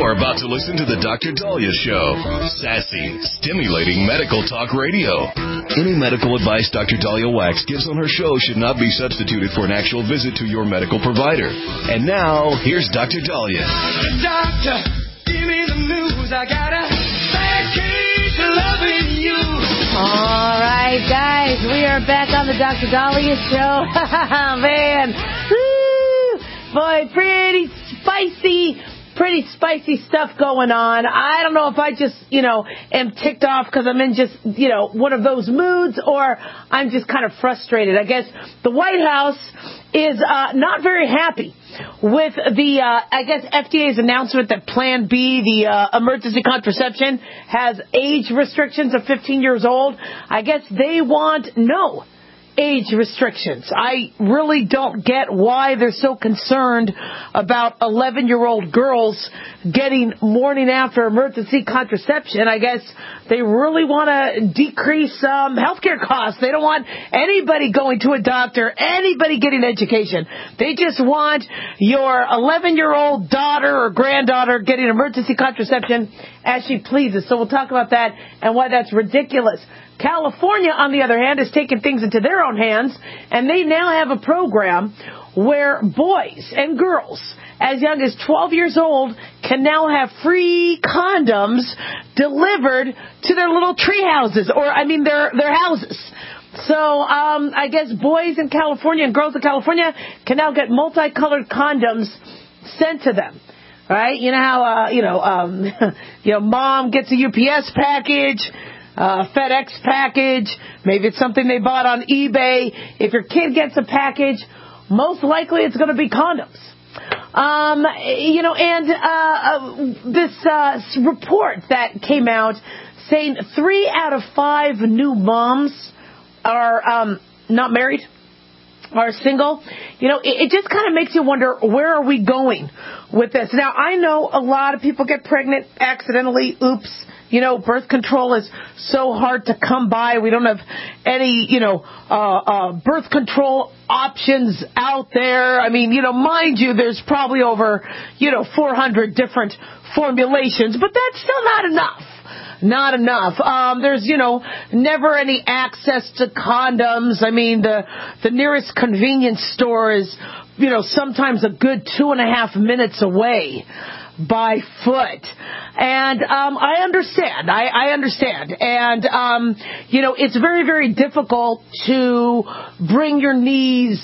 You're about to listen to the Dr. Dahlia Show. Sassy, stimulating medical talk radio. Any medical advice Dr. Dahlia Wax gives on her show should not be substituted for an actual visit to your medical provider. And now, here's Dr. Dahlia. Doctor, give me the news. I got a bad case of loving you. All right, guys, we are back on the Dr. Dahlia Show. Man, woo! Boy, pretty spicy stuff going on. I don't know if I just, am ticked off because I'm in just, one of those moods, or I'm just kind of frustrated. I guess the White House is not very happy with the, FDA's announcement that Plan B, the emergency contraception, has age restrictions of 15 years old. I guess they want no age restrictions. I really don't get why they're so concerned about 11-year-old girls getting morning after emergency contraception. I guess they really want to decrease healthcare costs. They don't want anybody going to a doctor, anybody getting education. They just want your 11-year-old daughter or granddaughter getting emergency contraception as she pleases. So we'll talk about that and why that's ridiculous. California, on the other hand, has taken things into their own hands, and they now have a program where boys and girls as young as 12 years old can now have free condoms delivered to their little tree houses, their houses. So I guess boys in California and girls in California can now get multicolored condoms sent to them. Right? You know how, mom gets a UPS package, FedEx package, maybe it's something they bought on eBay. If your kid gets a package, most likely it's going to be condoms. This report that came out saying 3 out of 5 new moms are not married, are single. It just kind of makes you wonder, where are we going with this? Now, I know a lot of people get pregnant accidentally. Oops. Birth control is so hard to come by. We don't have any, birth control options out there. I mean, mind you, there's probably over, 400 different formulations, but that's still not enough. Not enough. There's, never any access to condoms. I mean, the nearest convenience store is, sometimes a good 2.5 minutes away by foot. And I understand. I understand. And, it's very, very difficult to bring your knees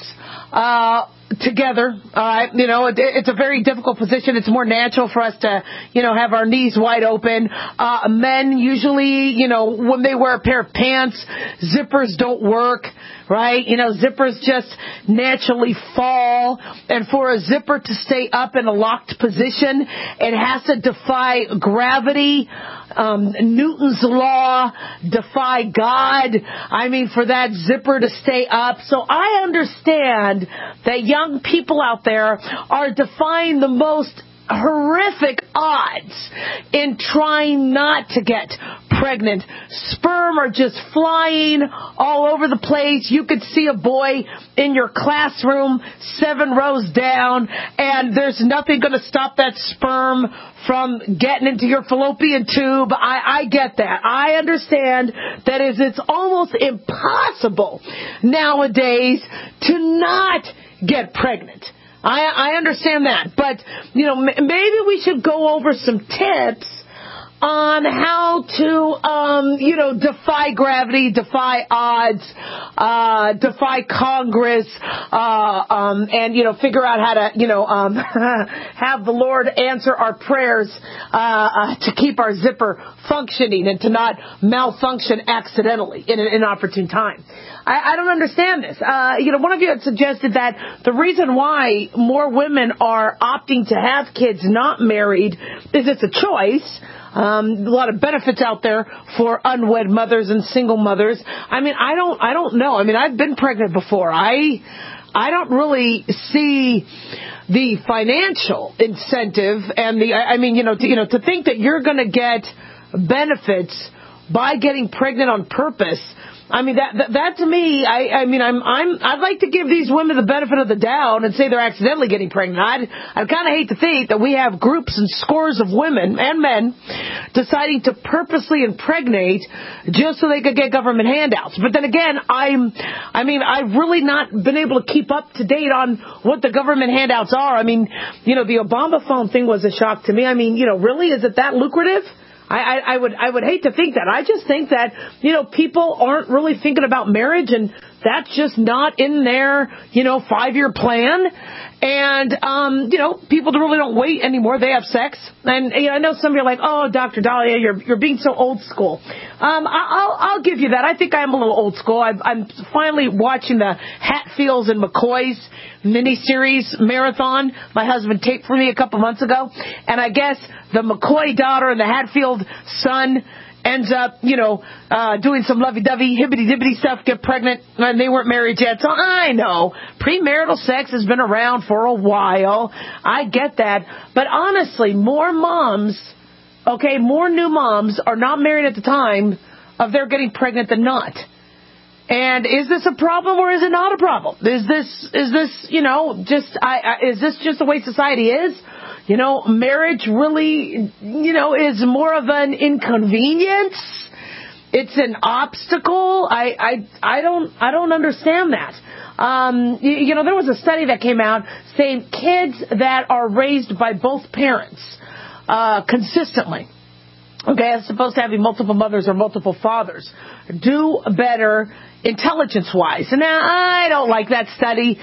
together. It's a very difficult position. It's more natural for us to, have our knees wide open. Men usually, when they wear a pair of pants, zippers don't work, right? Zippers just naturally fall. And for a zipper to stay up in a locked position, it has to defy gravity, Newton's law, defy God. For that zipper to stay up. So I understand that young people out there are defying the most horrific odds in trying not to get pregnant. Sperm are just flying all over the place. You could see a boy in your classroom 7 rows down, and there's nothing going to stop that sperm from getting into your fallopian tube. I get that. I understand that it's almost impossible nowadays to not get pregnant. I understand that. But, maybe we should go over some tips on how to, defy gravity, defy odds, defy Congress, and, figure out how to, have the Lord answer our prayers, to keep our zipper functioning and to not malfunction accidentally in an inopportune time. I don't understand this. One of you had suggested that the reason why more women are opting to have kids not married is it's a choice. A lot of benefits out there for unwed mothers and single mothers. I don't know. I've been pregnant before. I don't really see the financial incentive and to think that you're going to get benefits by getting pregnant on purpose. I mean, that to me, I'd like to give these women the benefit of the doubt and say they're accidentally getting pregnant. I'd kind of hate to think that we have groups and scores of women and men deciding to purposely impregnate just so they could get government handouts. But then again, I've really not been able to keep up to date on what the government handouts are. I mean, the Obama phone thing was a shock to me. I mean, really, is it that lucrative? I would hate to think that. I just think that, people aren't really thinking about marriage, and that's just not in their, 5-year plan. And, people really don't wait anymore. They have sex. And, I know some of you are like, oh, Dr. Dahlia, you're being so old school. I'll give you that. I think I am a little old school. I'm finally watching the Hatfields and McCoys miniseries marathon my husband taped for me a couple months ago. And I guess the McCoy daughter and the Hatfield son ends up, doing some lovey-dovey, hibbity-dibbity stuff, get pregnant, and they weren't married yet. So I know premarital sex has been around for a while. I get that. But honestly, more new moms are not married at the time of their getting pregnant than not. And is this a problem or is it not a problem? Is this is this just the way society is? Marriage really, is more of an inconvenience. It's an obstacle. I don't understand that. There was a study that came out saying kids that are raised by both parents, consistently, okay, as opposed to having multiple mothers or multiple fathers, do better intelligence-wise. And now, I don't like that study.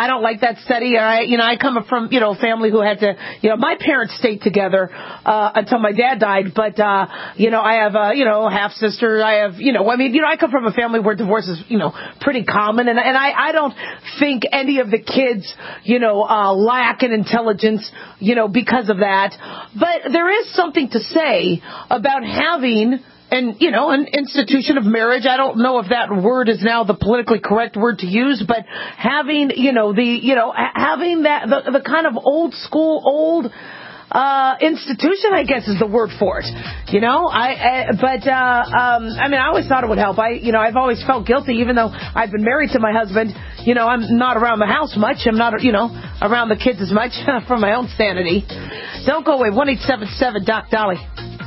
I come from, a family who had to, my parents stayed together, until my dad died. But, I have a, half-sister. I have, I come from a family where divorce is, pretty common. And I don't think any of the kids, lack in intelligence, because of that. But there is something to say about having an institution of marriage. I don't know if that word is now the politically correct word to use, but having, having that, the kind of old school, institution, I guess is the word for it. I always thought it would help. I've always felt guilty, even though I've been married to my husband. I'm not around the house much. I'm not, around the kids as much for my own sanity. Don't go away. 1-877-DOC-DOLLY.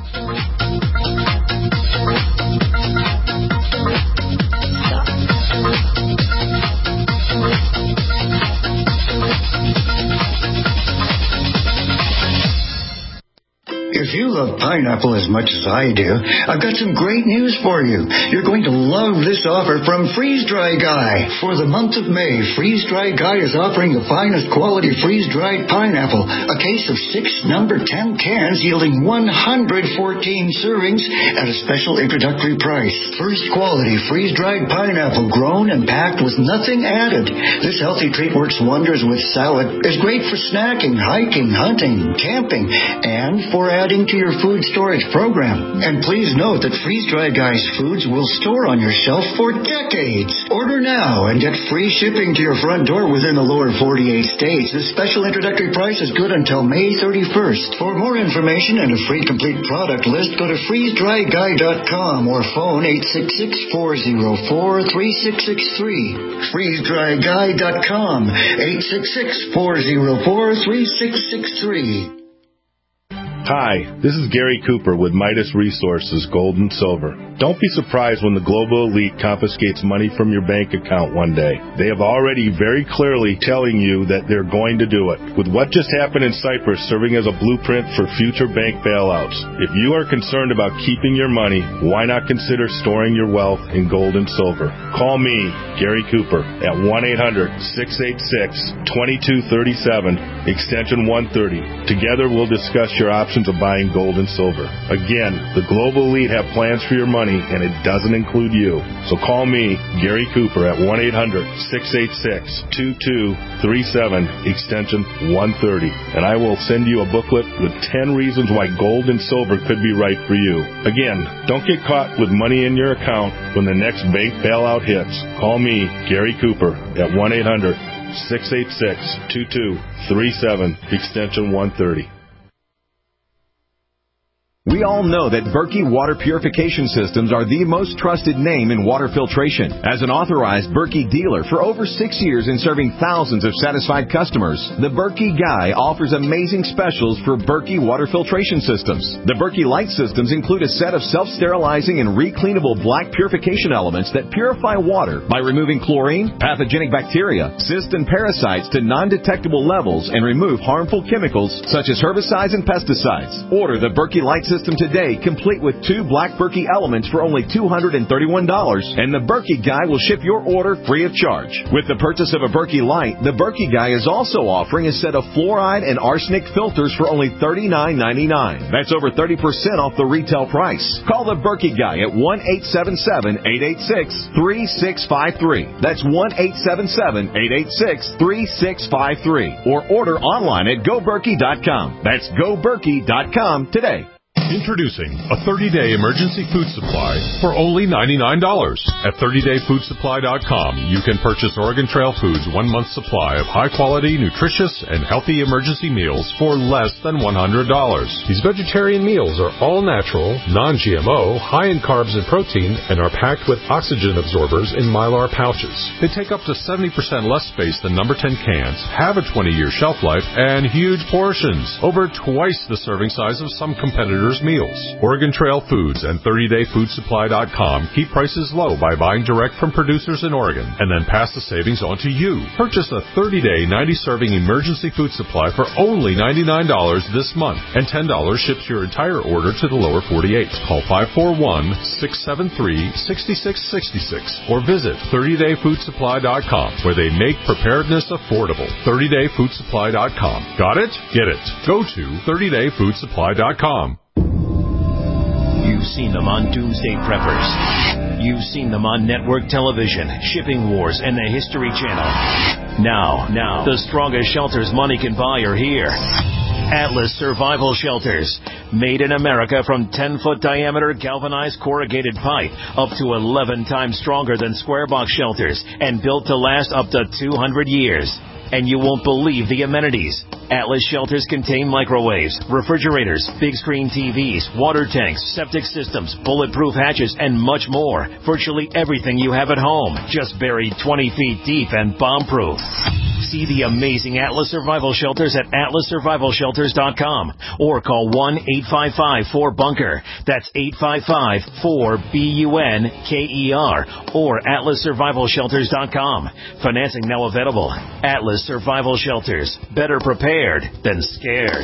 If you love pineapple as much as I do, I've got some great news for you. You're going to love this offer from Freeze Dry Guy. For the month of May, Freeze Dry Guy is offering the finest quality freeze-dried pineapple, a case of 6 number 10 cans yielding 114 servings at a special introductory price. First quality freeze-dried pineapple grown and packed with nothing added. This healthy treat works wonders with salad, is great for snacking, hiking, hunting, camping, and for adding to your food storage program. And please note that Freeze Dry Guy's foods will store on your shelf for decades. Order now and get free shipping to your front door within the lower 48 states. This special introductory price is good until May 31st. For more information and a free complete product list, go to freezedryguy.com or phone 866-404-3663. freezedryguy.com 866-404-3663. Hi, this is Gary Cooper with Midas Resources Gold and Silver. Don't be surprised when the global elite confiscates money from your bank account one day. They have already very clearly telling you that they're going to do it. With what just happened in Cyprus serving as a blueprint for future bank bailouts, if you are concerned about keeping your money, why not consider storing your wealth in gold and silver? Call me, Gary Cooper, at 1-800-686-2237, extension 130. Together we'll discuss your options of buying gold and silver. Again, the global elite have plans for your money, and it doesn't include you. So call me, Gary Cooper, at 1-800-686-2237, extension 130, and I will send you a booklet with 10 reasons why gold and silver could be right for you. Again, don't get caught with money in your account when the next bank bailout hits. Call me, Gary Cooper, at 1-800-686-2237, extension 130. We all know that Berkey Water Purification Systems are the most trusted name in water filtration. As an authorized Berkey dealer for over 6 years and serving thousands of satisfied customers, the Berkey Guy offers amazing specials for Berkey Water Filtration Systems. The Berkey Light Systems include a set of self-sterilizing and recleanable black purification elements that purify water by removing chlorine, pathogenic bacteria, cysts, and parasites to non-detectable levels and remove harmful chemicals such as herbicides and pesticides. Order the Berkey Light System today, complete with 2 black Berkey elements for only $231, and the Berkey Guy will ship your order free of charge. With the purchase of a Berkey Light, the Berkey Guy is also offering a set of fluoride and arsenic filters for only $39.99. That's over 30% off the retail price. Call the Berkey Guy at 1-877-886-3653. That's 1-877-886-3653. Or order online at GoBerkey.com. That's GoBerkey.com today. Introducing a 30-day emergency food supply for only $99. At 30dayfoodsupply.com, you can purchase Oregon Trail Foods' 1-month supply of high-quality, nutritious, and healthy emergency meals for less than $100. These vegetarian meals are all natural, non-GMO, high in carbs and protein, and are packed with oxygen absorbers in Mylar pouches. They take up to 70% less space than number 10 cans, have a 20-year shelf life, and huge portions, over twice the serving size of some competitors' meals. Oregon Trail Foods and 30dayfoodsupply.com keep prices low by buying direct from producers in Oregon and then pass the savings on to you. Purchase a 30-day 90-serving emergency food supply for only $99 this month, and $10 ships your entire order to the lower 48. Call 541-673-6666 or visit 30dayfoodsupply.com, where they make preparedness affordable. 30dayfoodsupply.com. Got it? Get it. Go to 30dayfoodsupply.com. You've seen them on Doomsday Preppers. You've seen them on network television, Shipping Wars, and the History Channel. Now, the strongest shelters money can buy are here. Atlas Survival Shelters. Made in America from 10-foot diameter galvanized corrugated pipe, up to 11 times stronger than square box shelters, and built to last up to 200 years. And you won't believe the amenities. Atlas shelters contain microwaves, refrigerators, big screen TVs, water tanks, septic systems, bulletproof hatches, and much more. Virtually everything you have at home, just buried 20 feet deep and bomb-proof. See the amazing Atlas Survival Shelters at atlassurvivalshelters.com or call 1-855-4BUNKER. That's 855-4BUNKER or atlassurvivalshelters.com. Financing now available. Atlas Survival Shelters. Better prepared than scared.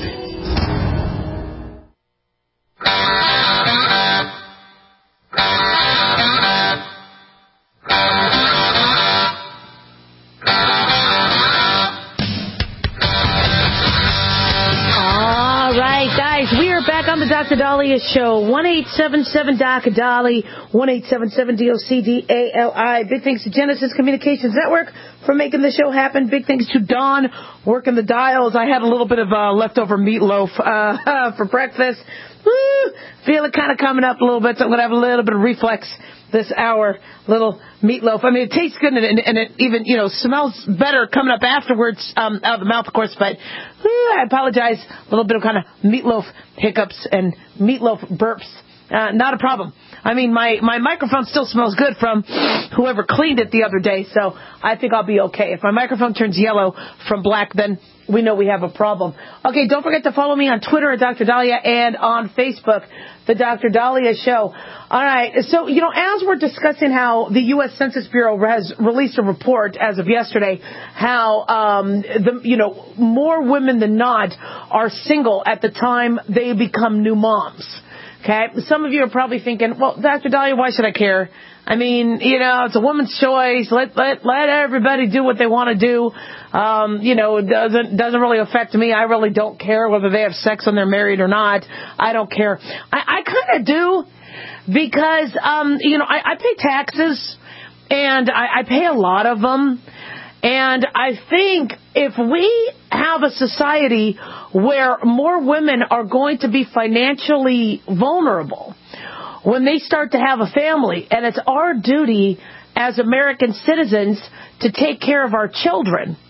On the Dr. Daliah Show, 1-877-DOC-DALI, 1-877-DOC-DALI. Big thanks to Genesis Communications Network for making the show happen. Big thanks to Dawn working the dials. I had a little bit of leftover meatloaf for breakfast. Woo! Feel it kind of coming up a little bit, so I'm going to have a little bit of reflex this hour, little meatloaf. I mean, it tastes good, and it even, smells better coming up afterwards, out of the mouth, of course, but I apologize. A little bit of kind of meatloaf hiccups and meatloaf burps. Not a problem. I mean, my microphone still smells good from whoever cleaned it the other day, so I think I'll be okay. If my microphone turns yellow from black, then we know we have a problem. Okay, don't forget to follow me on Twitter at Dr. Daliah and on Facebook, The Dr. Daliah Show. All right, so, as we're discussing how the U.S. Census Bureau has released a report as of yesterday, how, more women than not are single at the time they become new moms. Okay, some of you are probably thinking, well, Dr. Daliah, why should I care? I mean, it's a woman's choice. Let everybody do what they want to do. It doesn't really affect me. I really don't care whether they have sex when they're married or not. I don't care. I kind of do because, I pay taxes and I pay a lot of them. And I think if we have a society where more women are going to be financially vulnerable when they start to have a family, and it's our duty as American citizens to take care of our children,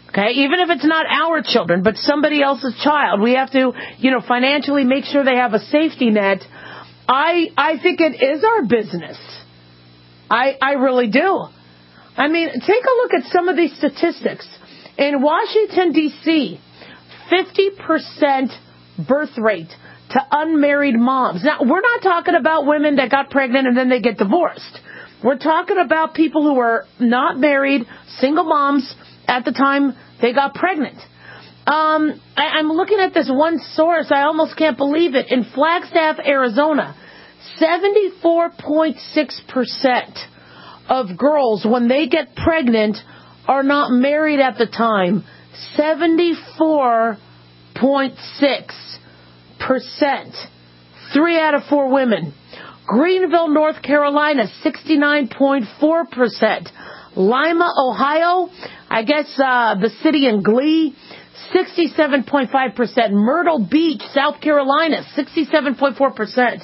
Okay, even if it's not our children, but somebody else's child, we have to, financially make sure they have a safety net. I think it is our business. I really do. I mean, take a look at some of these statistics. In Washington, D.C., 50% birth rate to unmarried moms. Now, we're not talking about women that got pregnant and then they get divorced. We're talking about people who are not married, single moms at the time they got pregnant. I'm looking at this one source. I almost can't believe it. In Flagstaff, Arizona, 74.6% of girls, when they get pregnant, are not married at the time. 74.6%. 3 out of 4 women. Greenville, North Carolina, 69.4%. Lima, Ohio, I guess the city in Glee, 67.5%. Myrtle Beach, South Carolina, 67.4%.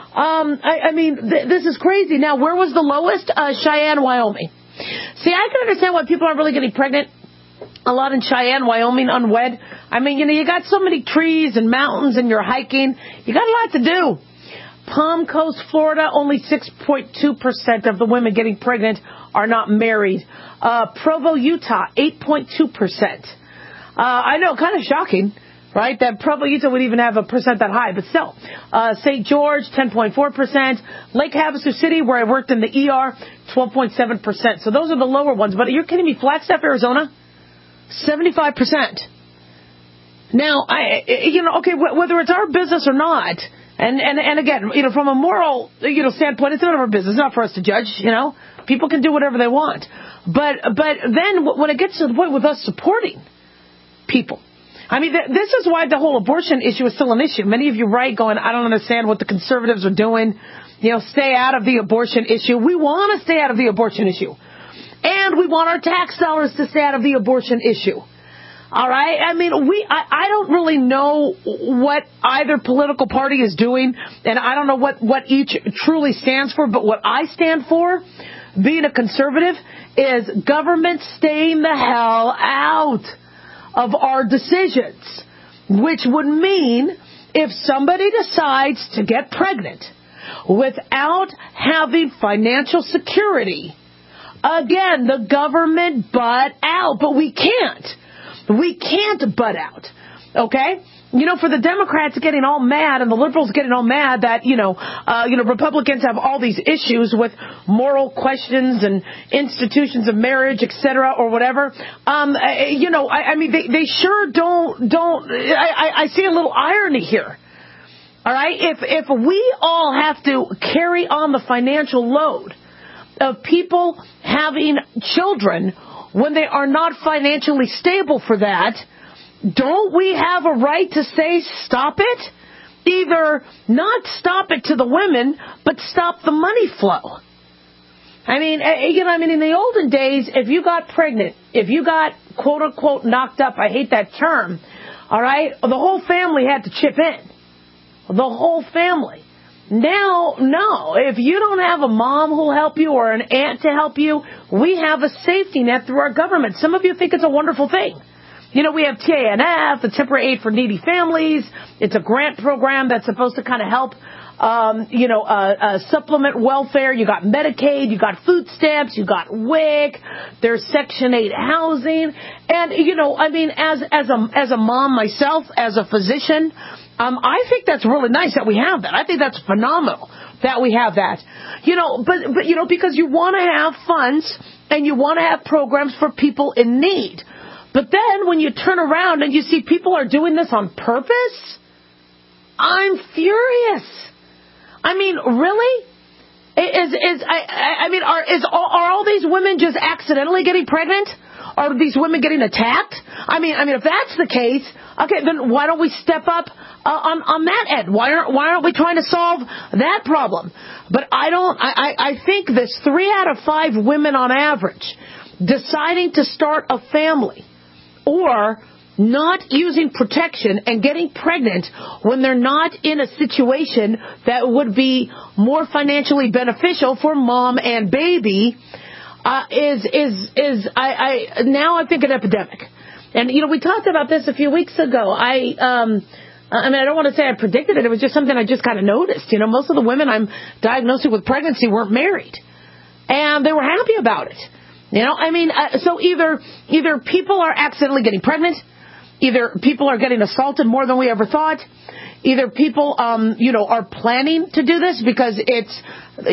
I mean, this is crazy. Now, where was the lowest? Cheyenne, Wyoming. See, I can understand why people aren't really getting pregnant a lot in Cheyenne, Wyoming, unwed. I mean, you got so many trees and mountains and you're hiking. You got a lot to do. Palm Coast, Florida, only 6.2% of the women getting pregnant are not married. Provo, Utah, 8.2%. I know, kind of shocking, right? That Provo, Utah would even have a percent that high, but still. St. George, 10.4%. Lake Havasu City, where I worked in the ER, 12.7%. So those are the lower ones. But you're kidding me? Flagstaff, Arizona, 75%. Now, okay, whether it's our business or not, and again, from a moral, standpoint, it's none of our business. It's not for us to judge, People can do whatever they want. But then when it gets to the point with us supporting people, I mean, this is why the whole abortion issue is still an issue. Many of you write going, I don't understand what the conservatives are doing. Stay out of the abortion issue. We want to stay out of the abortion issue. And we want our tax dollars to stay out of the abortion issue. All right? I mean, I don't really know what either political party is doing, and I don't know what each truly stands for, but what I stand for, being a conservative, is government staying the hell out of our decisions, which would mean if somebody decides to get pregnant without having financial security, again, the government butt out, but we can't. We can't butt out, okay? For the Democrats getting all mad and the liberals getting all mad that, Republicans have all these issues with moral questions and institutions of marriage, et cetera, or whatever. I mean, they sure don't, I see a little irony here. All right? If we all have to carry on the financial load of people having children when they are not financially stable for that, don't we have a right to say stop it? Either not stop it to the women, but stop the money flow. I mean, in the olden days, if you got pregnant, if you got quote unquote knocked up, I hate that term, all right, the whole family had to chip in. The whole family. Now, no, if you don't have a mom who'll help you or an aunt to help you, we have a safety net through our government. Some of you think it's a wonderful thing. We have TANF, the Temporary Aid for Needy Families. It's a grant program that's supposed to kind of help, supplement welfare. You got Medicaid, you got food stamps, you got WIC. There's Section 8 housing. And, as a mom myself, as a physician, I think that's really nice that we have that. I think that's phenomenal that we have that. But because you want to have funds and you want to have programs for people in need. But then when you turn around and you see people are doing this on purpose, I'm furious. I mean, really? Are all these women just accidentally getting pregnant? Are these women getting attacked? I mean, if that's the case, okay, then why don't we step up on that end? Why aren't we trying to solve that problem? But I think this 3 out of 5 women on average deciding to start a family or not using protection and getting pregnant when they're not in a situation that would be more financially beneficial for mom and baby is now I think an epidemic. And, we talked about this a few weeks ago. I don't want to say I predicted it. It was just something I just kind of noticed. Most of the women I'm diagnosing with pregnancy weren't married. And they were happy about it. So either people are accidentally getting pregnant, either people are getting assaulted more than we ever thought, either people, are planning to do this because it's,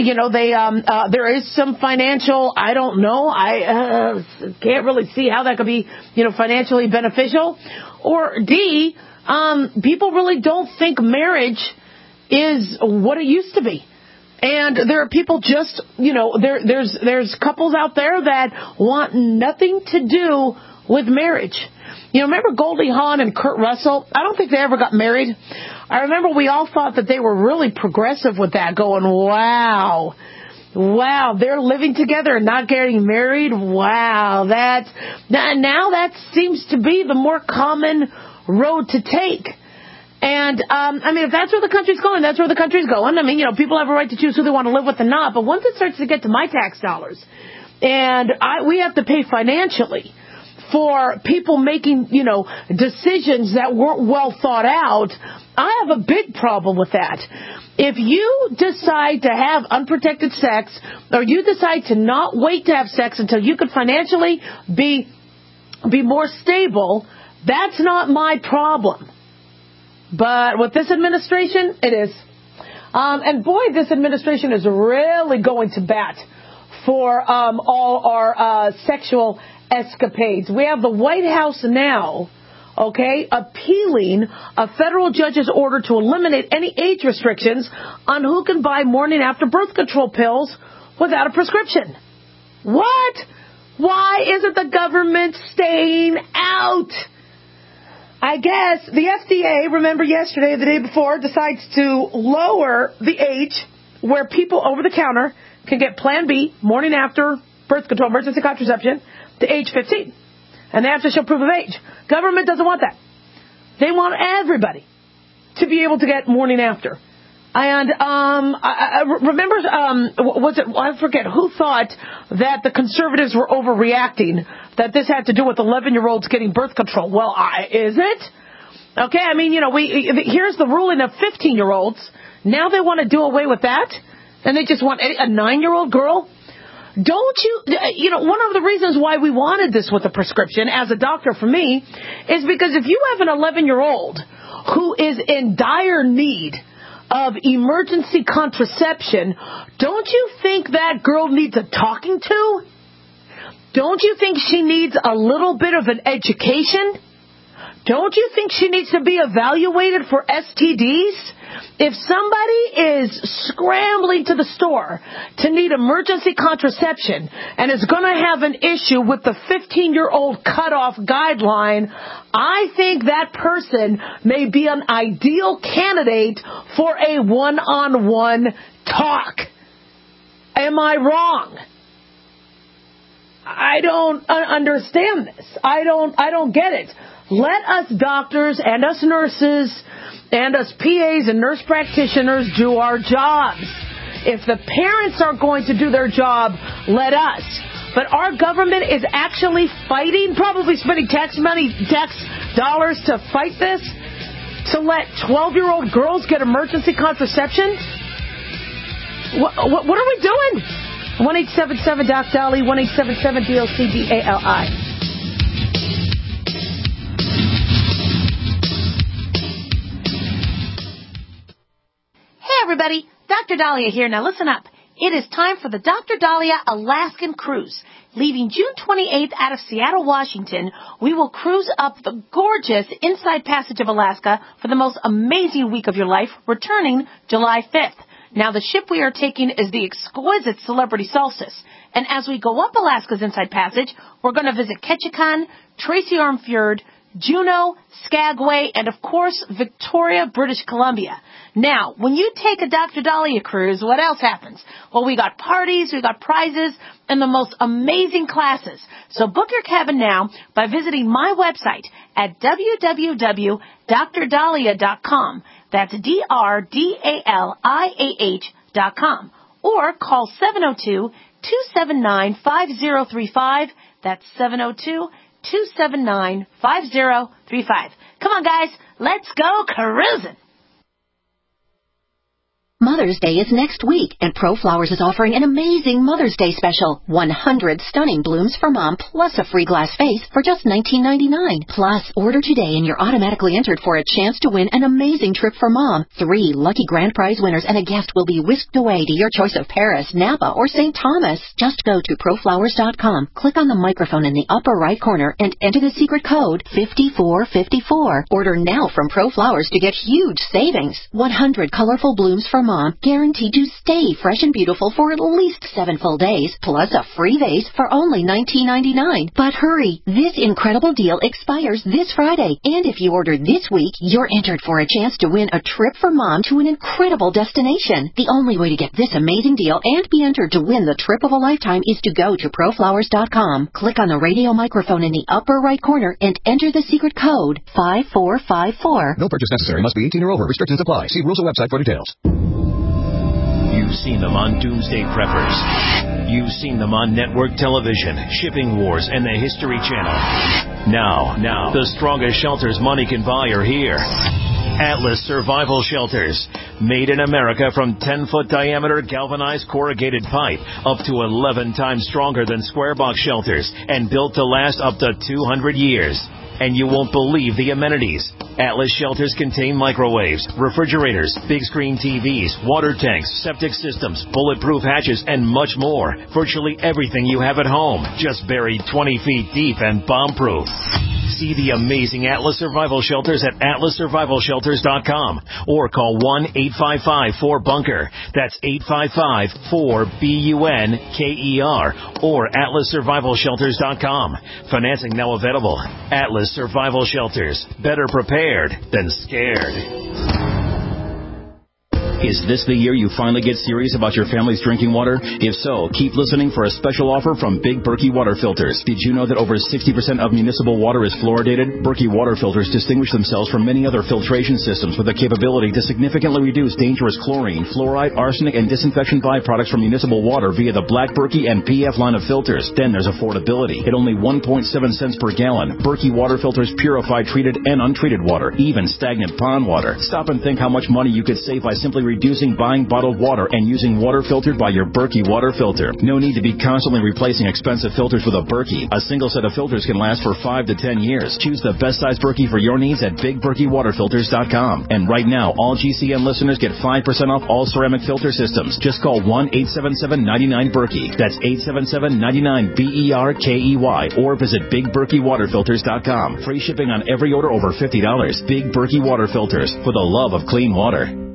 there is some financial, I don't know, I can't really see how that could be, financially beneficial. Or D, people really don't think marriage is what it used to be. And there are people just, there's couples out there that want nothing to do with marriage. Remember Goldie Hawn and Kurt Russell? I don't think they ever got married. I remember we all thought that they were really progressive with that, going, wow, they're living together and not getting married. Wow, now that seems to be the more common road to take. And, if that's where the country's going, that's where the country's going. People have a right to choose who they want to live with and not. But once it starts to get to my tax dollars, and we have to pay financially for people making, decisions that weren't well thought out, I have a big problem with that. If you decide to have unprotected sex, or you decide to not wait to have sex until you could financially be more stable, that's not my problem. But with this administration, it is. And boy, this administration is really going to bat for all our sexual escapades. We have the White House now, appealing a federal judge's order to eliminate any age restrictions on who can buy morning after birth control pills without a prescription. What? Why isn't the government staying out? I guess the FDA, remember yesterday, the day before, decides to lower the age where people over the counter can get Plan B, morning after birth control, emergency contraception, to age 15. And they have to show proof of age. Government doesn't want that. They want everybody to be able to get morning after. And I remember, I forget who thought that the conservatives were overreacting, that this had to do with 11-year-olds getting birth control. Well, is it? Okay, here's the ruling of 15-year-olds. Now they want to do away with that? And they just want a 9-year-old girl? Don't you, one of the reasons why we wanted this with a prescription, as a doctor for me, is because if you have an 11-year-old who is in dire need of emergency contraception, don't you think that girl needs a talking to? Don't you think she needs a little bit of an education? Don't you think she needs to be evaluated for STDs? If somebody is scrambling to the store to need emergency contraception and is going to have an issue with the 15-year-old cutoff guideline, I think that person may be an ideal candidate for a one-on-one talk. Am I wrong? I don't understand this. I don't get it. Let us doctors and us nurses and us PAs and nurse practitioners do our jobs. If the parents are going to do their job, let us. But our government is actually fighting, probably spending tax dollars to fight this, to let 12-year-old girls get emergency contraception? What are we doing? 1-877-DOC-DOLLY, 1-877-DOC-DALI. Hey everybody, Dr. Dahlia here. Now listen up. It is time for the Dr. Dahlia Alaskan Cruise. Leaving June 28th out of Seattle, Washington, we will cruise up the gorgeous Inside Passage of Alaska for the most amazing week of your life, returning July 5th. Now the ship we are taking is the exquisite Celebrity Solstice. And as we go up Alaska's Inside Passage, we're going to visit Ketchikan, Tracy Arm Fjord, Juneau, Skagway, and of course, Victoria, British Columbia. Now, when you take a Dr. Dahlia cruise, what else happens? Well, we got parties, we got prizes, and the most amazing classes. So book your cabin now by visiting my website at www.drdahlia.com. That's DRDALIAH.com. Or call 702-279-5035. That's 877-279-5035. Come on, guys. Let's go cruising. Mother's Day is next week, and ProFlowers is offering an amazing Mother's Day special. 100 stunning blooms for Mom, plus a free glass vase for just $19.99. Plus, order today and you're automatically entered for a chance to win an amazing trip for Mom. 3 lucky grand prize winners and a guest will be whisked away to your choice of Paris, Napa, or St. Thomas. Just go to ProFlowers.com, click on the microphone in the upper right corner, and enter the secret code 5454. Order now from ProFlowers to get huge savings. 100 colorful blooms for Mom, guaranteed to stay fresh and beautiful for at least 7 full days, plus a free vase for only $19.99. But hurry, this incredible deal expires this Friday, and if you order this week, you're entered for a chance to win a trip for Mom to an incredible destination. The only way to get this amazing deal and be entered to win the trip of a lifetime is to go to ProFlowers.com, click on the radio microphone in the upper right corner, and enter the secret code 5454. No purchase necessary. Must be 18 or over. Restrictions apply. See rules or website for details. You've seen them on Doomsday Preppers. You've seen them on network television, Shipping Wars, and the History Channel. Now, the strongest shelters money can buy are here. Atlas Survival Shelters. Made in America from 10-foot diameter galvanized corrugated pipe, up to 11 times stronger than square box shelters, and built to last up to 200 years. And you won't believe the amenities. Atlas shelters contain microwaves, refrigerators, big screen TVs, water tanks, septic systems, bulletproof hatches, and much more. Virtually everything you have at home, just buried 20 feet deep and bomb-proof. See the amazing Atlas Survival Shelters at atlassurvivalshelters.com or call 1-855-4BUNKER. That's 855-4BUNKER or atlassurvivalshelters.com. Financing now available. Atlas Survival Shelters. Better prepared than scared. Is this the year you finally get serious about your family's drinking water? If so, keep listening for a special offer from Big Berkey Water Filters. Did you know that over 60% of municipal water is fluoridated? Berkey Water Filters distinguish themselves from many other filtration systems with the capability to significantly reduce dangerous chlorine, fluoride, arsenic, and disinfection byproducts from municipal water via the Black Berkey and PF line of filters. Then there's affordability. At only 1.7 cents per gallon, Berkey Water Filters purify treated and untreated water, even stagnant pond water. Stop and think how much money you could save by simply reducing buying bottled water and using water filtered by your Berkey water filter. No need to be constantly replacing expensive filters with a Berkey. A single set of filters can last for 5 to 10 years. Choose the best size Berkey for your needs at BigBerkeyWaterFilters.com. And right now, all GCN listeners get 5% off all ceramic filter systems. Just call 1-877-99-BERKEY. That's 877-99-BERKEY or visit BigBerkeyWaterFilters.com. Free shipping on every order over $50. Big Berkey Water Filters, for the love of clean water.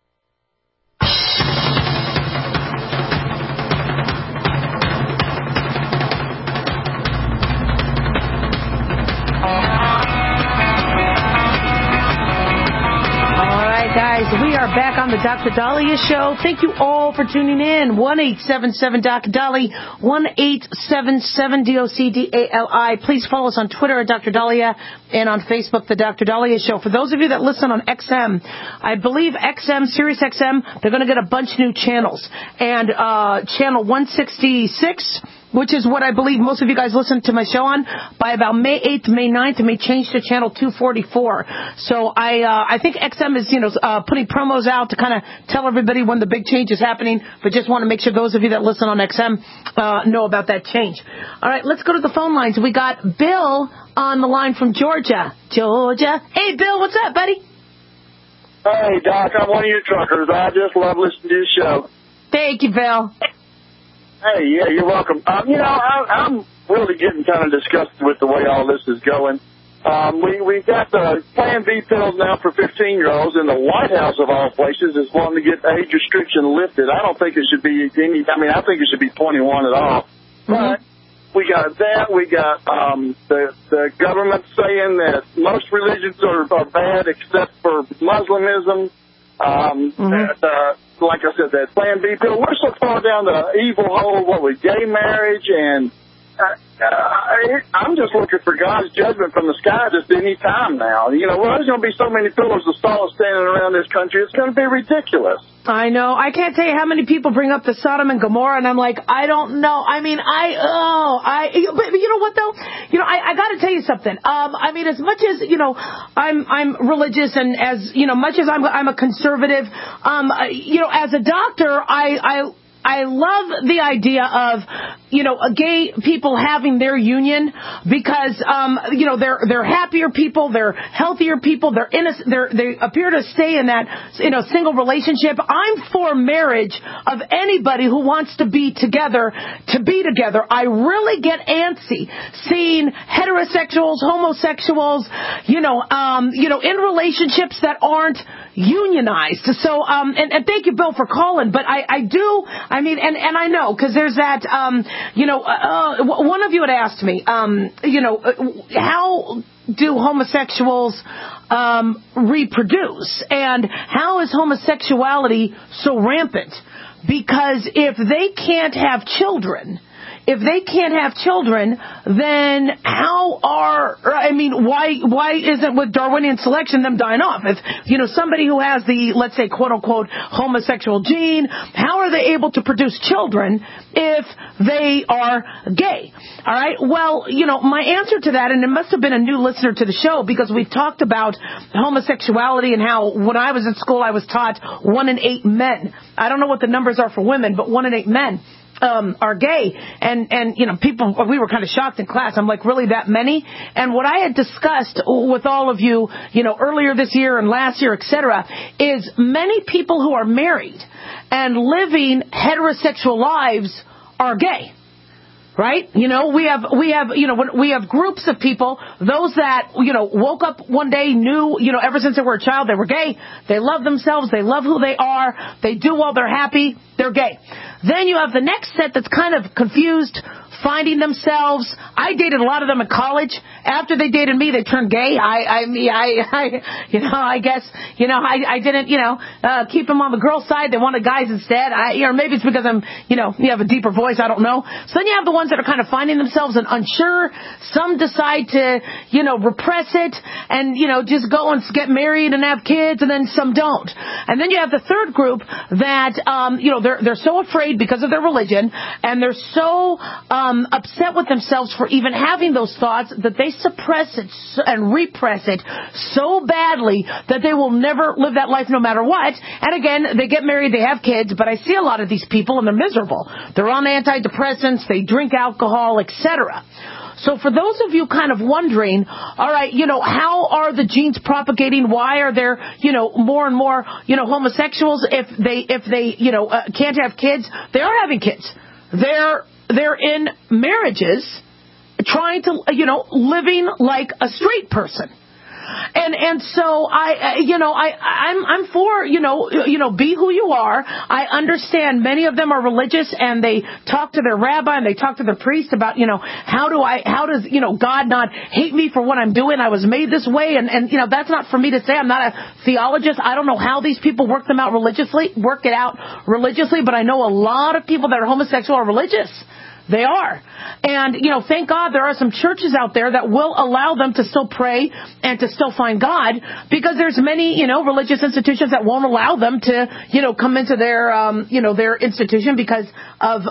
We are back on the Dr. Daliah Show. Thank you all for tuning in. 1-877-Dr. 1-877-DOCDALI. Please follow us on Twitter at Dr. Daliah and on Facebook, the Dr. Daliah Show. For those of you that listen on XM, I believe XM, Sirius XM, they're going to get a bunch of new channels. And channel 166, which is what I believe most of you guys listen to my show on, by about May 8th, May 9th, it may change to channel 244. So I think XM is, putting promos out to kind of tell everybody when the big change is happening, but just want to make sure those of you that listen on XM know about that change. All right, let's go to the phone lines. We got Bill on the line from Georgia. Hey, Bill, what's up, buddy? Hey, Doc, I'm one of your truckers. I just love listening to your show. Thank you, Bill. Hey, yeah, you're welcome. I'm really getting kind of disgusted with the way all this is going. We've got the Plan B pills now for 15-year-olds, and the White House, of all places, is wanting to get age restriction lifted. I don't think it should be I think it should be 21 at all. Mm-hmm. But we got that. We got the government saying that most religions are bad except for Muslimism. Like I said, that Plan B pill, we're so far down the evil hole, with gay marriage, and I'm just looking for God's judgment from the sky just any time now. There's going to be so many pillars of salt standing around this country, it's going to be ridiculous. I know. I can't tell you how many people bring up the Sodom and Gomorrah, and I'm like, I don't know. I mean, but you know what though? I got to tell you something. I mean, as much as I'm religious, and as much as I'm a conservative, as a doctor, I love the idea of, gay people having their union because, they're happier people, they're healthier people, they appear to stay in that, single relationship. I'm for marriage of anybody who wants to be together. I really get antsy seeing heterosexuals, homosexuals, in relationships that aren't unionized. So, and thank you, Bill, for calling, but I do, and I know, because there's that, one of you had asked me, how do homosexuals reproduce, and how is homosexuality so rampant? Because if they can't have children, then why isn't with Darwinian selection them dying off? If, somebody who has the, let's say, quote unquote, homosexual gene, how are they able to produce children if they are gay? All right. Well, my answer to that, and it must have been a new listener to the show, because we've talked about homosexuality and how when I was in school, I was taught 1 in 8 men. I don't know what the numbers are for women, but 1 in 8 men are gay, and people, we were kind of shocked in class. I'm like, really, that many? And what I had discussed with all of you, earlier this year and last year, etc., is many people who are married and living heterosexual lives are gay. Right? We have groups of people, those that, woke up one day, knew, ever since they were a child, they were gay. They love themselves. They love who they are. They do while they're happy. They're gay. Then you have the next set that's kind of confused, finding themselves. I dated a lot of them in college. After they dated me, they turned gay. I guess, I didn't, keep them on the girl side. They wanted guys instead. Or maybe it's because I'm, you have a deeper voice. I don't know. So then you have the ones that are kind of finding themselves and unsure. Some decide to, repress it and, just go and get married and have kids, and then some don't. And then you have the third group that, they're so afraid because of their religion, and they're so, upset with themselves for even having those thoughts that they suppress it and repress it so badly that they will never live that life no matter what. And again, they get married, they have kids, but I see a lot of these people and they're miserable. They're on antidepressants, they drink alcohol, etc. So for those of you kind of wondering, all right, how are the genes propagating? Why are there, more and more, homosexuals if they can't have kids? They are having kids. They're in marriages trying to, living like a straight person. And so I'm for, be who you are. I understand many of them are religious and they talk to their rabbi and they talk to their priest about, how does God not hate me for what I'm doing? I was made this way. And that's not for me to say. I'm not a theologist. I don't know how these people work it out religiously, but I know a lot of people that are homosexual are religious. They are. And, thank God there are some churches out there that will allow them to still pray and to still find God, because there's many, religious institutions that won't allow them to, come into their institution because of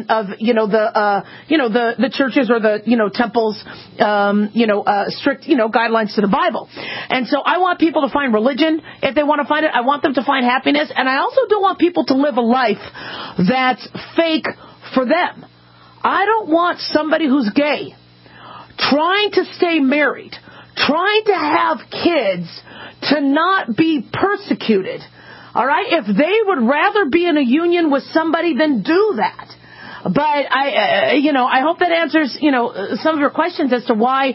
the churches or the, temples, strict, guidelines to the Bible. And so I want people to find religion if they want to find it. I want them to find happiness. And I also don't want people to live a life that's fake for them. I don't want somebody who's gay trying to stay married, trying to have kids, to not be persecuted. All right? If they would rather be in a union with somebody, then do that. But I hope that answers, some of your questions as to why,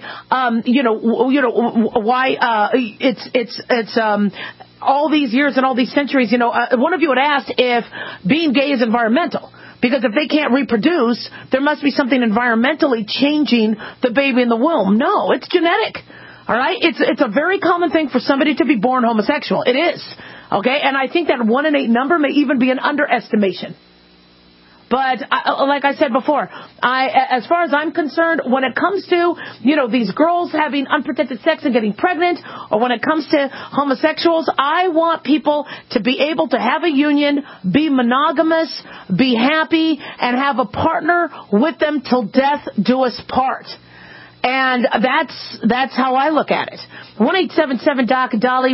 why it's all these years and all these centuries. One of you had asked if being gay is environmental. Because if they can't reproduce, there must be something environmentally changing the baby in the womb. No, it's genetic. All right? It's a very common thing for somebody to be born homosexual. It is. Okay? And I think that 1 in 8 number may even be an underestimation. But like I said before, as far as I'm concerned, when it comes to, these girls having unprotected sex and getting pregnant, or when it comes to homosexuals, I want people to be able to have a union, be monogamous, be happy, and have a partner with them till death do us part. And that's how I look at it. 1-877-DOC-DOLLY,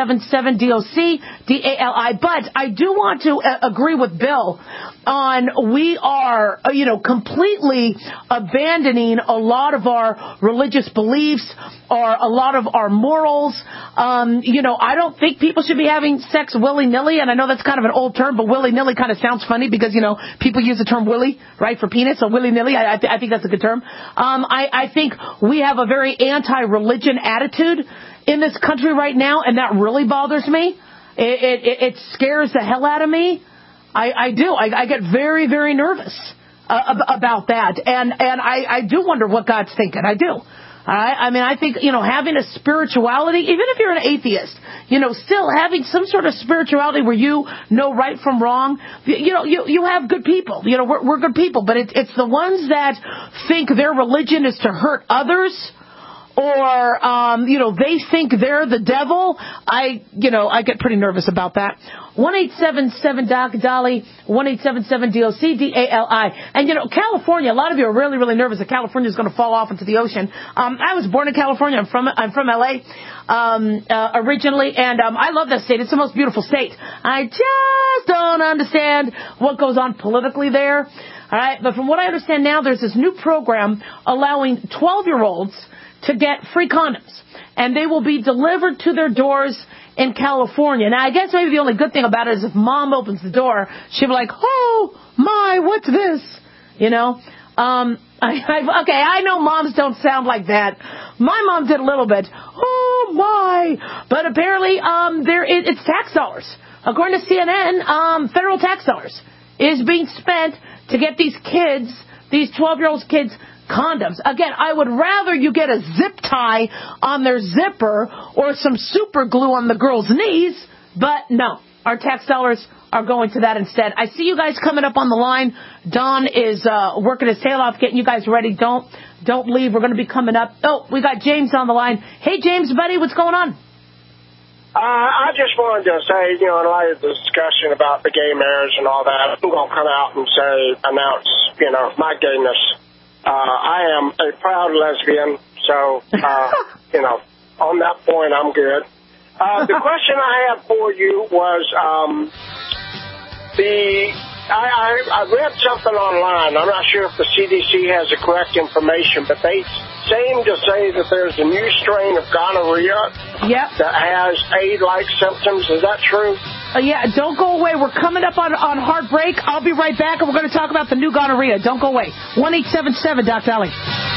1-877-DOC-DALI. But I do want to agree with Bill on we are, completely abandoning a lot of our religious beliefs or a lot of our morals. I don't think people should be having sex willy-nilly, and I know that's kind of an old term, but willy-nilly kind of sounds funny because, people use the term willy, right, for penis, so willy-nilly, I think that's a good term. I think we have a very anti-religion attitude in this country right now, and that really bothers me. It scares the hell out of me. I do. I get very, very nervous about that, and I do wonder what God's thinking. I do. I think, having a spirituality, even if you're an atheist, still having some sort of spirituality where you know right from wrong, you have good people. We're good people, but it's the ones that think their religion is to hurt others, or, they think they're the devil. I get pretty nervous about that. 1-877-DOC-DOLLY, 1-877-DOC-DALI. And, California, a lot of you are really, really nervous that California is going to fall off into the ocean. I was born in California. I'm from LA, originally, and, I love that state. It's the most beautiful state. I just don't understand what goes on politically there. All right. But from what I understand now, there's this new program allowing 12-year-olds to get free condoms, and they will be delivered to their doors in California. Now, I guess maybe the only good thing about it is if mom opens the door, she'll be like, oh, my, what's this? I know moms don't sound like that. My mom did a little bit. Oh, my. But apparently, it's tax dollars. According to CNN, federal tax dollars is being spent to get these kids, these 12-year-old kids, condoms. Again, I would rather you get a zip tie on their zipper or some super glue on the girl's knees, but no, our tax dollars are going to that instead. I see you guys coming up on the line. Don is working his tail off, getting you guys ready. Don't leave. We're going to be coming up. Oh, we got James on the line. Hey, James, buddy, what's going on? I just wanted to say, in light of the discussion about the gay marriage and all that, I'm going to come out and announce, my gayness. I am a proud lesbian, so, on that point, I'm good. The question I have for you was, I read something online. I'm not sure if the CDC has the correct information, but they seem to say that there's a new strain of gonorrhea that has AIDS-like symptoms. Is that true? Yeah, don't go away. We're coming up on Heartbreak. I'll be right back, and we're going to talk about the new gonorrhea. Don't go away. 1-877-DOC-DOLLY.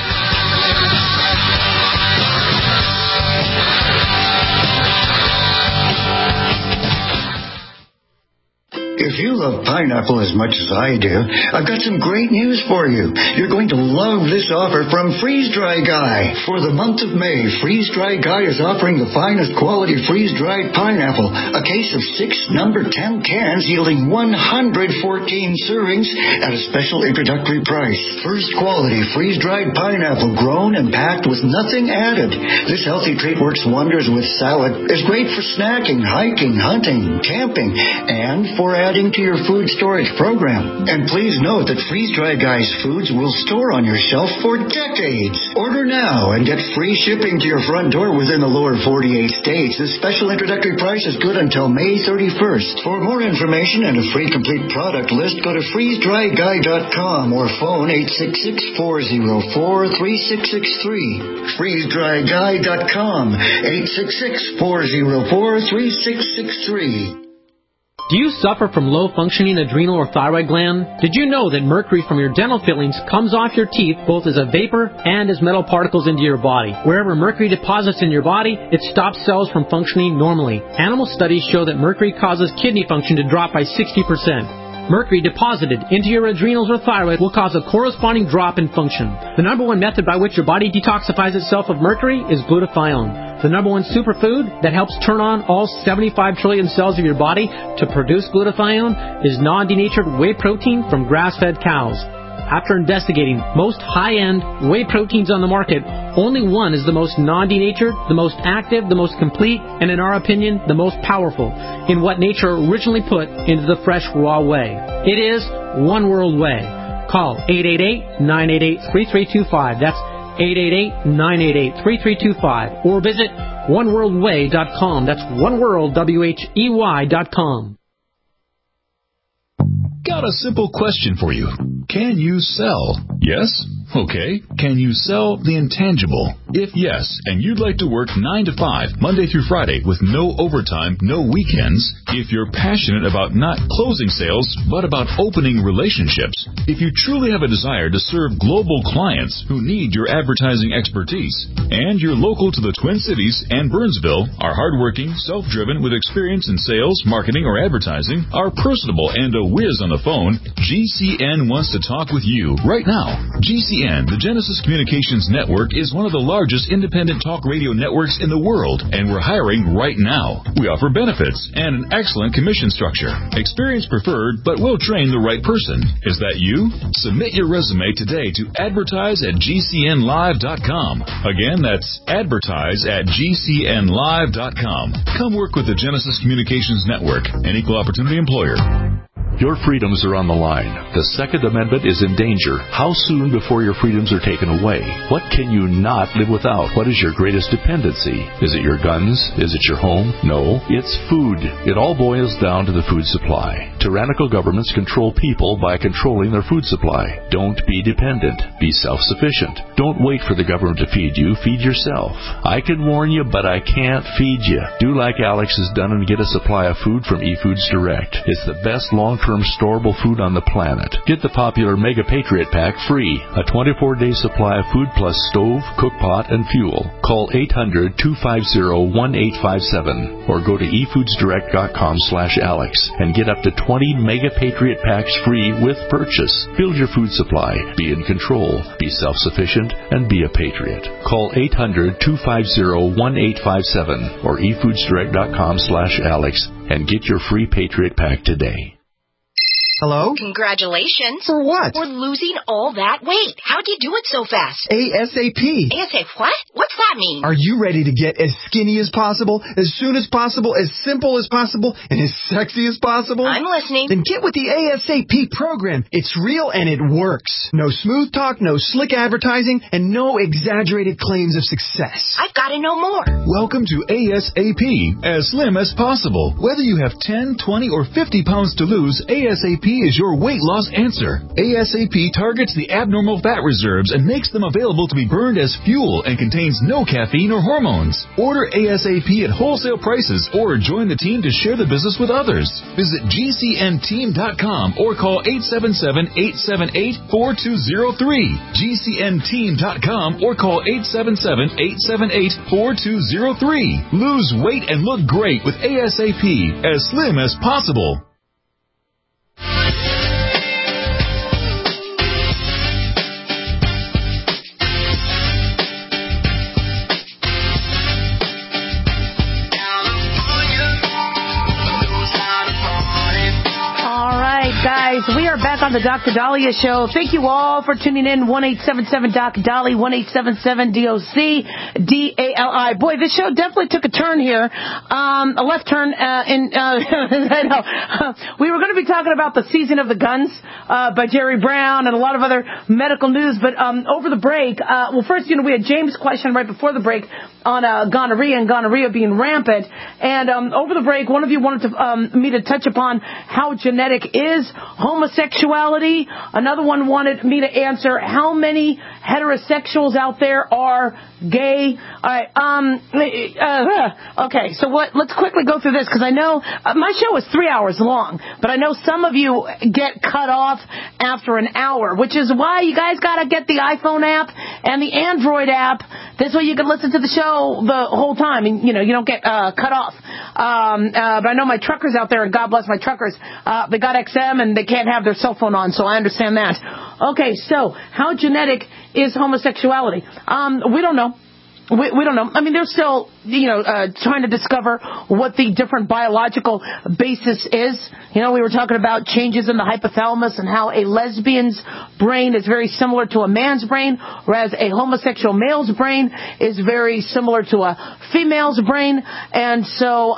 If you love pineapple as much as I do, I've got some great news for you. You're going to love this offer from Freeze Dry Guy. For the month of May, Freeze Dry Guy is offering the finest quality freeze-dried pineapple, a case of 6 number 10 cans yielding 114 servings at a special introductory price. First quality freeze-dried pineapple grown and packed with nothing added. This healthy treat works wonders with salad, is great for snacking, hiking, hunting, camping, and for adding to your food storage program. And please note that Freeze Dry Guy's foods will store on your shelf for decades. Order now and get free shipping to your front door within the lower 48 states. This special introductory price is good until May 31st. For more information and a free complete product list, go to freezedryguy.com or phone 866-404-3663. freezedryguy.com 866-404-3663. Do you suffer from low-functioning adrenal or thyroid gland? Did you know that mercury from your dental fillings comes off your teeth both as a vapor and as metal particles into your body? Wherever mercury deposits in your body, it stops cells from functioning normally. Animal studies show that mercury causes kidney function to drop by 60%. Mercury deposited into your adrenals or thyroid will cause a corresponding drop in function. The number one method by which your body detoxifies itself of mercury is glutathione. The number one superfood that helps turn on all 75 trillion cells of your body to produce glutathione is non-denatured whey protein from grass-fed cows. After investigating most high-end whey proteins on the market, only one is the most non-denatured, the most active, the most complete, and in our opinion, the most powerful in what nature originally put into the fresh raw whey. It is One World Whey. Call 888-988-3325. That's 888-988-3325. Or visit oneworldwhey.com. That's oneworldwhey.com. Got a simple question for you. Can you sell? Yes? Okay. Can you sell the intangible? If yes, and you'd like to work 9 to 5, Monday through Friday, with no overtime, no weekends, if you're passionate about not closing sales, but about opening relationships, if you truly have a desire to serve global clients who need your advertising expertise, and you're local to the Twin Cities and Burnsville, are hardworking, self-driven, with experience in sales, marketing, or advertising, are personable and a whiz on the phone, GCN wants to talk with you right now. GCN, the Genesis Communications Network, is one of the largest independent talk radio networks in the world, and we're hiring right now. We offer benefits and an excellent commission structure. Experience preferred, but we'll train the right person. Is that you? Submit your resume today to advertise@gcnlive.com. Again, that's advertise@gcnlive.com. Come work with the Genesis Communications Network, an equal opportunity employer. Your freedoms are on the line. The Second Amendment is in danger. How soon before your freedoms are taken away? What can you not live without? What is your greatest dependency? Is it your guns? Is it your home? No, it's food. It all boils down to the food supply. Tyrannical governments control people by controlling their food supply. Don't be dependent. Be self-sufficient. Don't wait for the government to feed you. Feed yourself. I can warn you, but I can't feed you. Do like Alex has done and get a supply of food from eFoods Direct. It's the best long-term storable food on the planet. Get the popular Mega Patriot Pack free. A 24-day supply of food plus stove, cook pot, and fuel. Call 800-250-1857 or go to efoodsdirect.com/Alex and get up to 20 Mega Patriot Packs free with purchase. Build your food supply. Be in control. Be self-sufficient and be a patriot. Call 800-250-1857 or efoodsdirect.com/Alex and get your free Patriot Pack today. Hello? Congratulations. For what? For losing all that weight. How'd you do it so fast? ASAP. ASAP what? What's that mean? Are you ready to get as skinny as possible, as soon as possible, as simple as possible, and as sexy as possible? I'm listening. Then get with the ASAP program. It's real and it works. No smooth talk, no slick advertising, and no exaggerated claims of success. I've got to know more. Welcome to ASAP, as slim as possible. Whether you have 10, 20, or 50 pounds to lose, ASAP is your weight loss answer. ASAP targets the abnormal fat reserves and makes them available to be burned as fuel and contains no caffeine or hormones. Order ASAP at wholesale prices or join the team to share the business with others. Visit GCNteam.com or call 877-878-4203. GCNteam.com or call 877-878-4203. Lose weight and look great with ASAP, as slim as possible. Guys, we are back on the Dr. Dahlia Show. Thank you all for tuning in. 1-877-DOC-DALI, 1-877-DOC-DALI. Boy, this show definitely took a turn here. A left turn I know. We were going to be talking about the Season of the Guns by Jerry Brown and a lot of other medical news, but over the break, well, first, we had James' question right before the break on gonorrhea and gonorrhea being rampant. And over the break, one of you wanted me to touch upon how genetic is homosexuality. Another one wanted me to answer how many heterosexuals out there are gay. All right. Okay. So let's quickly go through this because I know my show is 3 hours long, but I know some of you get cut off after an hour, which is why you guys got to get the iPhone app and the Android app. This way you can listen to the show the whole time and, you don't get cut off. But I know my truckers out there, and God bless my truckers, they got XM and they can't have their cell phone on, so I understand that. Okay, so how genetic is homosexuality? We don't know. We don't know. I mean, they're still, trying to discover what the different biological basis is. We were talking about changes in the hypothalamus and how a lesbian's brain is very similar to a man's brain, whereas a homosexual male's brain is very similar to a female's brain. And so,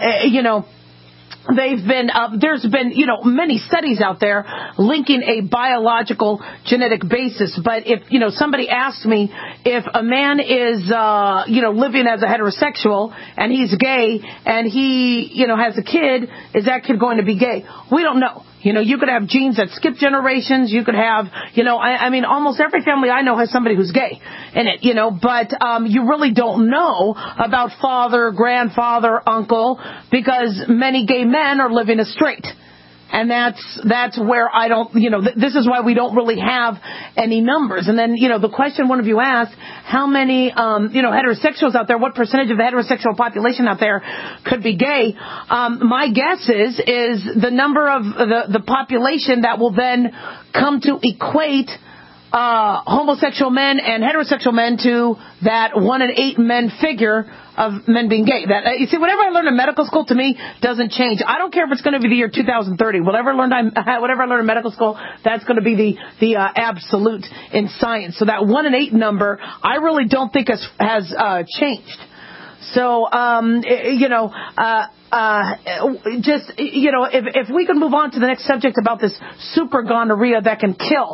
there's been, many studies out there linking a biological genetic basis. But if, somebody asked me if a man is, living as a heterosexual and he's gay and he, has a kid, is that kid going to be gay? We don't know. You could have genes that skip generations. You could have, almost every family I know has somebody who's gay in it, but you really don't know about father, grandfather, uncle, because many gay men are living as straight. And that's where I don't, this is why we don't really have any numbers. And then, the question one of you asked, how many, heterosexuals out there, what percentage of the heterosexual population out there could be gay? My guess is the number of the population that will then come to equate homosexual men and heterosexual men to that 1 in 8 men figure of men being gay. That you see, whatever I learned in medical school to me doesn't change. I don't care if it's going to be the year 2030. Whatever I learned in medical school, that's going to be the absolute in science. So that 1 in 8 number, I really don't think has changed. So, if we could move on to the next subject about this super gonorrhea that can kill,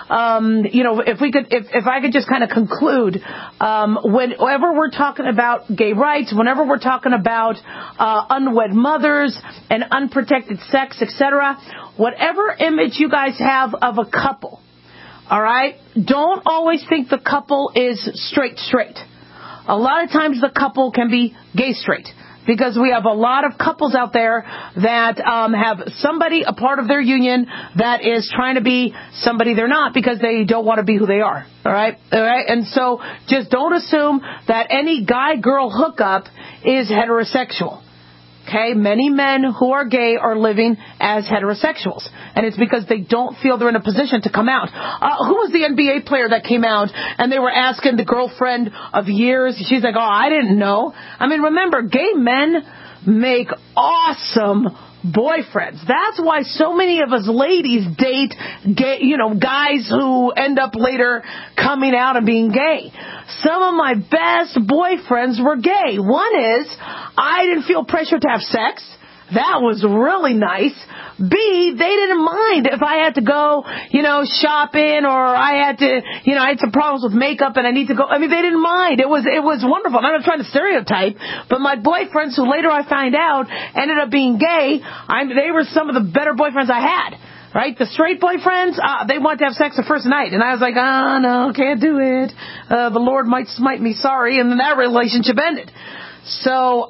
if I could just kind of conclude, whenever we're talking about gay rights, whenever we're talking about unwed mothers and unprotected sex, etc., whatever image you guys have of a couple, all right, don't always think the couple is straight. A lot of times the couple can be gay straight, because we have a lot of couples out there that have somebody, a part of their union, that is trying to be somebody they're not because they don't want to be who they are. All right? And so just don't assume that any guy-girl hookup is heterosexual. Okay, many men who are gay are living as heterosexuals, and it's because they don't feel they're in a position to come out. Who was the NBA player that came out and they were asking the girlfriend of years? She's like, "Oh, I didn't know." I mean, remember, gay men make awesome boyfriends. That's why so many of us ladies date gay, guys who end up later coming out and being gay. Some of my best boyfriends were gay. One is, I didn't feel pressure to have sex. That was really nice. B, they didn't mind if I had to go, shopping, or I had to, I had some problems with makeup and I need to go. I mean, they didn't mind. It was wonderful. I'm not trying to stereotype, but my boyfriends, who later I find out ended up being gay, they were some of the better boyfriends I had. Right? The straight boyfriends, they want to have sex the first night. And I was like, no, can't do it. The Lord might smite me, sorry. And then that relationship ended. So,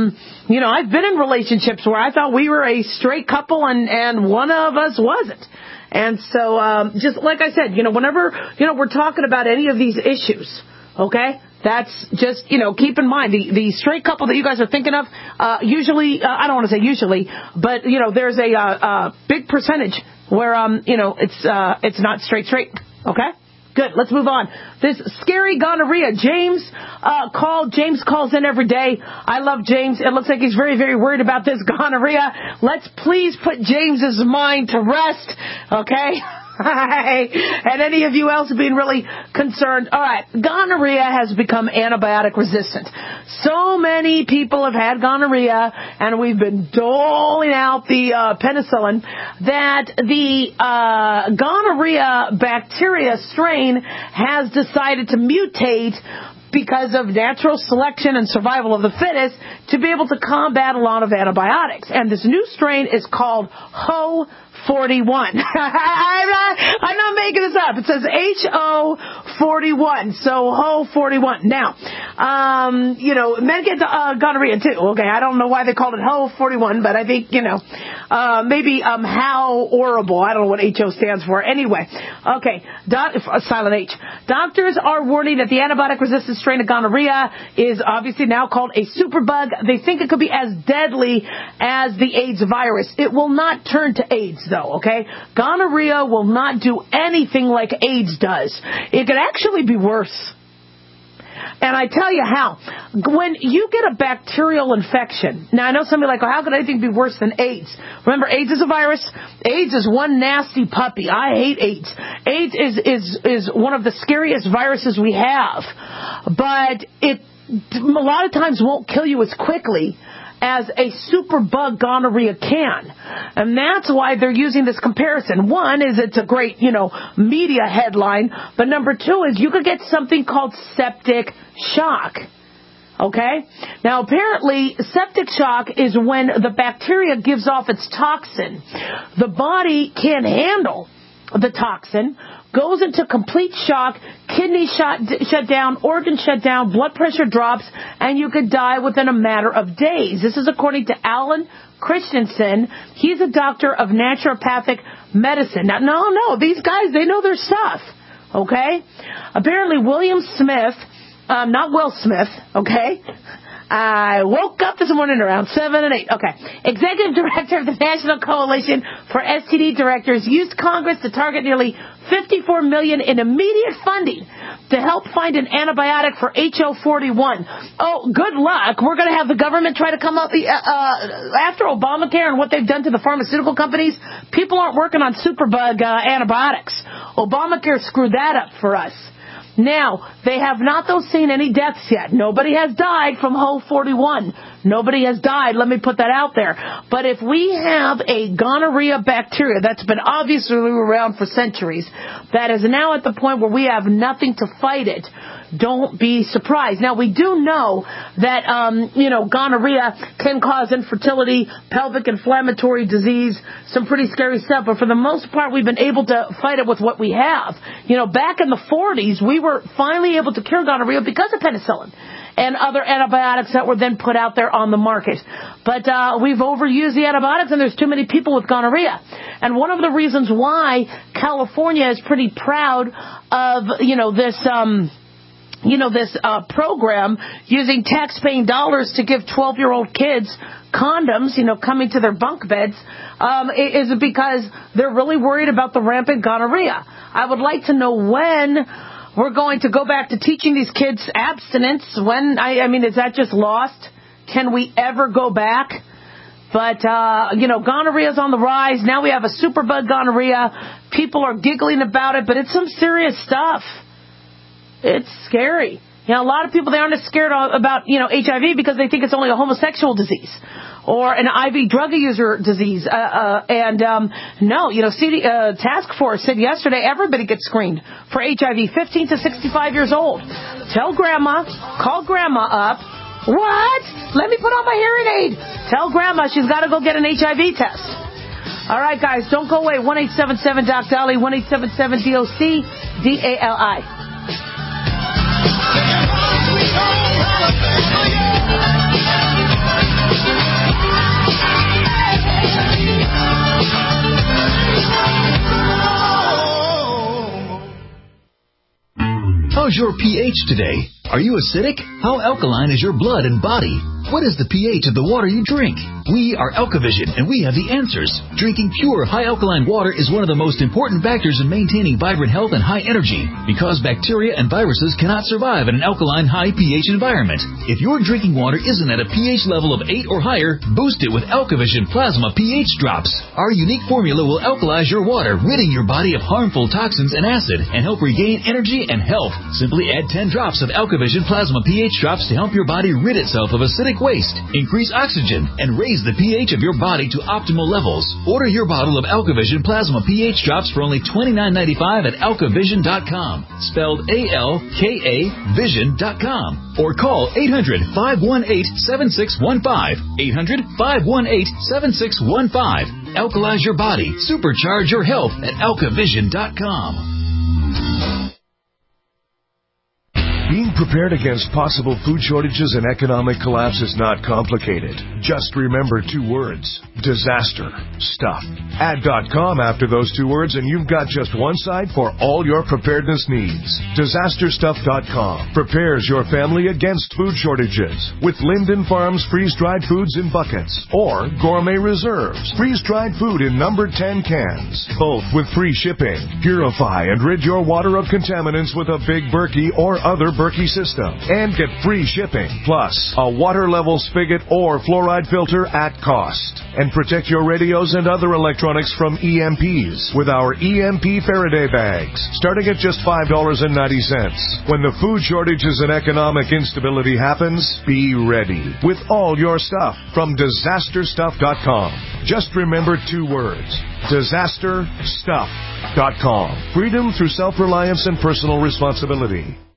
I've been in relationships where I thought we were a straight couple and one of us wasn't. And so, just like I said, whenever, we're talking about any of these issues, okay? That's just, keep in mind, the straight couple that you guys are thinking of, usually, I don't want to say usually, but, there's a big percentage where, it's not straight, okay? Good. Let's move on. This scary gonorrhea. James calls in every day. I love James. It looks like he's very, very worried about this gonorrhea. Let's please put James's mind to rest, okay? And any of you else being really concerned. All right. Gonorrhea has become antibiotic resistant. So many people have had gonorrhea, and we've been doling out the penicillin, that the gonorrhea bacteria strain has decided to mutate because of natural selection and survival of the fittest to be able to combat a lot of antibiotics. And this new strain is called HO41. I'm not making this up. It says HO41. So HO41. Now, men get gonorrhea too. Okay, I don't know why they called it HO41, but I think, maybe how horrible. I don't know what HO stands for. Anyway, okay, silent H. Doctors are warning that the antibiotic-resistant strain of gonorrhea is obviously now called a superbug. They think it could be as deadly as the AIDS virus. It will not turn to AIDS, though, okay? Gonorrhea will not do anything like AIDS does. It could actually be worse. And I tell you how. When you get a bacterial infection, now I know somebody like, well, how could anything be worse than AIDS? Remember, AIDS is a virus. AIDS is one nasty puppy. I hate AIDS. AIDS is one of the scariest viruses we have. But it a lot of times won't kill you as quickly as a superbug gonorrhea can. And that's why they're using this comparison. One is it's a great, media headline. But number two is you could get something called septic shock. Okay? Now, apparently, septic shock is when the bacteria gives off its toxin. The body can't handle the toxin, goes into complete shock, kidneys shut down, organs shut down, blood pressure drops, and you could die within a matter of days. This is according to Alan Christensen. He's a doctor of naturopathic medicine. Now, no, these guys, they know their stuff, okay? Apparently, William Smith, not Will Smith, okay? I woke up this morning around 7 and 8. Okay. Executive Director of the National Coalition for STD Directors used Congress to target nearly $54 million in immediate funding to help find an antibiotic for HO41. Oh, good luck. We're going to have the government try to come up after Obamacare and what they've done to the pharmaceutical companies. People aren't working on superbug antibiotics. Obamacare screwed that up for us. Now, they have not, though, seen any deaths yet. Nobody has died from HO41. Nobody has died. Let me put that out there. But if we have a gonorrhea bacteria that's been obviously around for centuries, that is now at the point where we have nothing to fight it, don't be surprised. Now, we do know that, gonorrhea can cause infertility, pelvic inflammatory disease, some pretty scary stuff. But for the most part, we've been able to fight it with what we have. Back in the 40s, we were finally able to cure gonorrhea because of penicillin and other antibiotics that were then put out there on the market. But we've overused the antibiotics, and there's too many people with gonorrhea. And one of the reasons why California is pretty proud of, this program using tax-paying dollars to give 12-year-old kids condoms, coming to their bunk beds, is because they're really worried about the rampant gonorrhea. I would like to know when we're going to go back to teaching these kids abstinence. When, is that just lost? Can we ever go back? But, gonorrhea is on the rise. Now we have a superbug gonorrhea. People are giggling about it, but it's some serious stuff. It's scary. A lot of people, they aren't as scared about, HIV because they think it's only a homosexual disease or an IV drug user disease. No, CD Task Force said yesterday everybody gets screened for HIV, 15 to 65 years old. Tell grandma, call grandma up. What? Let me put on my hearing aid. Tell grandma she's got to go get an HIV test. All right, guys, don't go away. 1-877-DOC-DALI, 1-877-DOC-DALI. How's your pH today? Are you acidic? How alkaline is your blood and body? What is the pH of the water you drink? We are Alkavision, and we have the answers. Drinking pure, high-alkaline water is one of the most important factors in maintaining vibrant health and high energy, because bacteria and viruses cannot survive in an alkaline, high pH environment. If your drinking water isn't at a pH level of 8 or higher, boost it with Alkavision Plasma pH Drops. Our unique formula will alkalize your water, ridding your body of harmful toxins and acid, and help regain energy and health. Simply add 10 drops of Alkavision Plasma pH Drops to help your body rid itself of acidic waste, increase oxygen, and raise the pH of your body to optimal levels. Order your bottle of Alkavision Plasma pH Drops for only $29.95 at alkavision.com, spelled A-L-K-A Vision.com, or call 800-518-7615, 800-518-7615. Alkalize your body, supercharge your health at alkavision.com. Being prepared against possible food shortages and economic collapse is not complicated. Just remember 2 words: disaster stuff. Add .com after those 2 words and you've got just one site for all your preparedness needs. Disasterstuff.com prepares your family against food shortages with Linden Farms freeze-dried foods in buckets or Gourmet Reserves freeze-dried food in number 10 cans, both with free shipping. Purify and rid your water of contaminants with a Big Berkey or other Berkey system and get free shipping, plus a water level spigot or fluoride filter at cost. And protect your radios and other electronics from EMPs with our EMP Faraday bags, starting at just $5.90. When the food shortages and economic instability happens, be ready with all your stuff from DisasterStuff.com. Just remember 2 words: DisasterStuff.com. Freedom through self-reliance and personal responsibility.